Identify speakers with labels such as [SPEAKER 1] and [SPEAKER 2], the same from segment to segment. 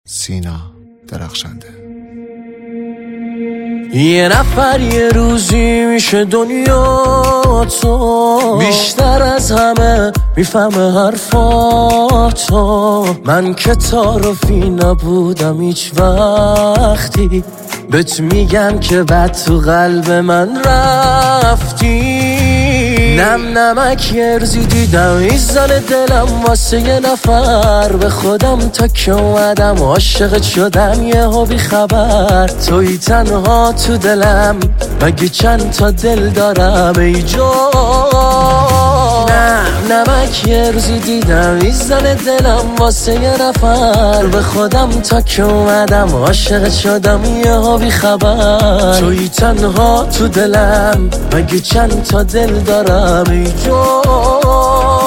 [SPEAKER 1] سینا درخشنده.
[SPEAKER 2] یه نفر یه روزی میشه دنیا تو، بیشتر از همه میفهمه حرفاتو. من که تعارفی نبودم هیچ وقتی، بهت میگم که بعد تو قلب من رفتی. نم نمک ارزی دیدم ایزان دلم واسه یه نفر، به خودم تا که اومدم عاشقت شدم یهو بی خبر. توی تنها تو دلم، مگه چند تا دل دارم ای جان. نمک ارزی دیدم ایزان دلم واسه یه نفر، به خودم تا که اومدم عاشقت شدم یهو بی خبر. توی تنها تو دلم، مگه چند تا دل دارم ای جان.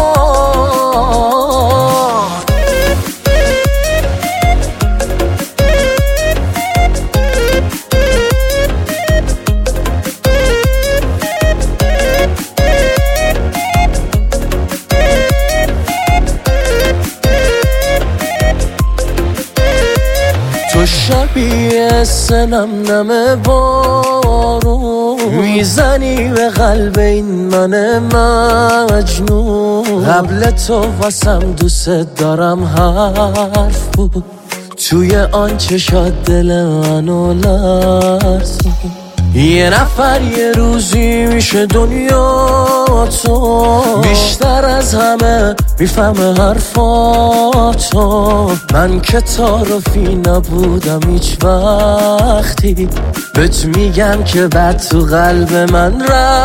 [SPEAKER 2] تو شبیه سنم نم بارون، میزنی به قلب این من مجنون. قبل تو واسم دوست دارم حرف بود، توی آن چشات دل منو لرزون. یه نفر یه روزی میشه دنیا تو، بیشتر از همه میفهمه حرفاتو. من که تعارفی نبودم هیچ وقتی، بهت میگم که بعد تو قلب من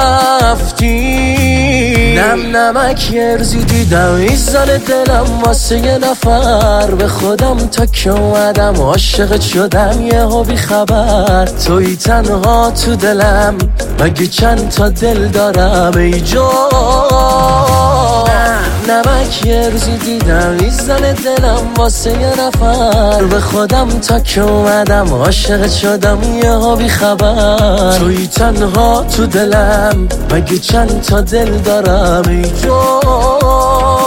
[SPEAKER 2] رفتی. نم نمک ارزی دیدم ایزان دلم واسه یه نفر، به خودم تا که اومدم عاشقت شدم یهو بی خبر. توی تنها تو دلم، مگه چند تا دل دارم ای جان. نمک ارزی دیدم ایزان دلم واسه یه نفر، به خودم تا که اومدم عاشقت شدم یهو بی خبر. توی تنها تو دلم، مگه چند تا دل دارم ای جان.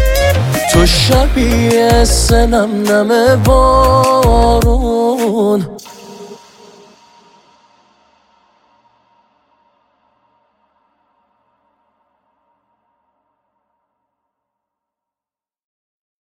[SPEAKER 2] تو شبیه سنم نم بارون،